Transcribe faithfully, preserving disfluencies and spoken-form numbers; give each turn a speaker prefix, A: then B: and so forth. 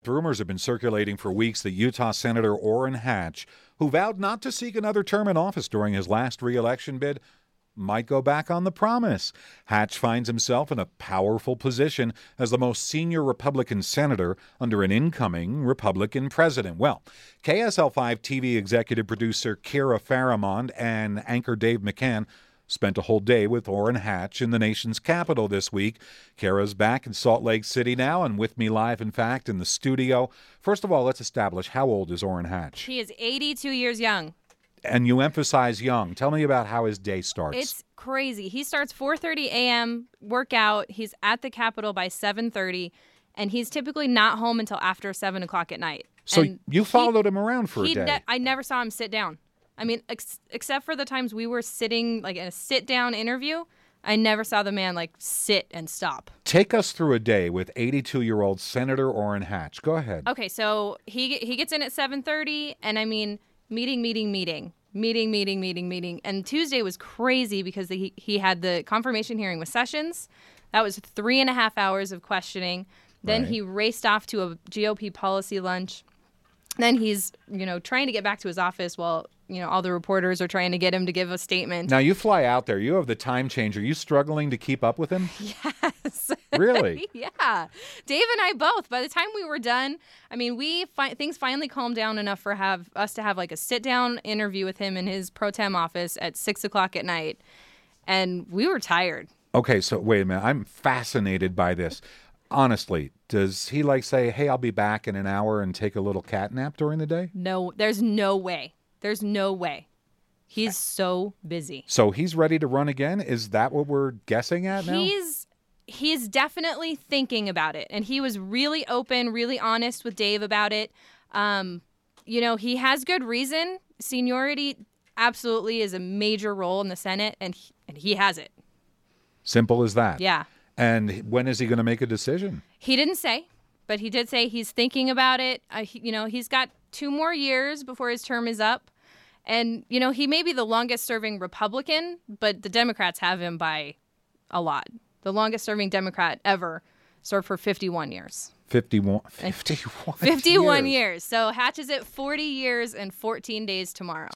A: Rumors have been circulating for weeks that Utah Senator Orrin Hatch, who vowed not to seek another term in office during his last re-election bid, might go back on the promise. Hatch finds himself in a powerful position as the most senior Republican senator under an incoming Republican president. Well, K S L five T V executive producer Kira Faramond and anchor Dave McCann spent a whole day with Orrin Hatch in the nation's capital this week. Kara's back in Salt Lake City now and with me live, in fact, in the studio. First of all, let's establish, how old is Orrin Hatch?
B: He is eighty-two years young.
A: And you emphasize young. Tell me about how his day starts.
B: It's crazy. He starts four thirty a.m., workout. He's at the Capitol by seven thirty, and he's typically not home until after seven o'clock at night.
A: So
B: and
A: you followed
B: he,
A: him around for a day.
B: Ne- I never saw him sit down. I mean, ex- except for the times we were sitting, like in a sit-down interview, I never saw the man, like, sit and stop.
A: Take us through a day with eighty-two-year-old Senator Orrin Hatch. Go ahead.
B: Okay, so he he gets in at seven thirty, and I mean, meeting, meeting, meeting, meeting, meeting, meeting, meeting. And Tuesday was crazy because he, he had the confirmation hearing with Sessions. That was three and a half hours of questioning. Then
A: Right.
B: he raced off to a G O P policy lunch. Then he's, you know, trying to get back to his office while, you know, all the reporters are trying to get him to give a statement.
A: Now, you fly out there. You have the time change. Are you struggling to keep up with him?
B: Yes.
A: Really?
B: Yeah. Dave and I both. By the time we were done, I mean, we fi- things finally calmed down enough for have us to have like a sit-down interview with him in his pro tem office at six o'clock at night. And we were tired.
A: Okay, so wait a minute. I'm fascinated by this. Honestly, does he like say, hey, I'll be back in an hour and take a little cat nap during the day?
B: No, there's no way. There's no way. He's so busy.
A: So he's ready to run again? Is that what we're guessing at now?
B: He's he's definitely thinking about it. And he was really open, really honest with Dave about it. Um, you know, he has good reason. Seniority absolutely is a major role in the Senate, and he, and he has it.
A: Simple as that.
B: Yeah.
A: And when is he going to make a decision?
B: He didn't say, but he did say he's thinking about it. Uh, he, you know, he's got two more years before his term is up. And, you know, he may be the longest serving Republican, but the Democrats have him by a lot. The longest serving Democrat ever served for fifty-one years.
A: fifty-one. fifty-one,
B: fifty-one
A: years.
B: years. So Hatch is at forty years and fourteen days tomorrow.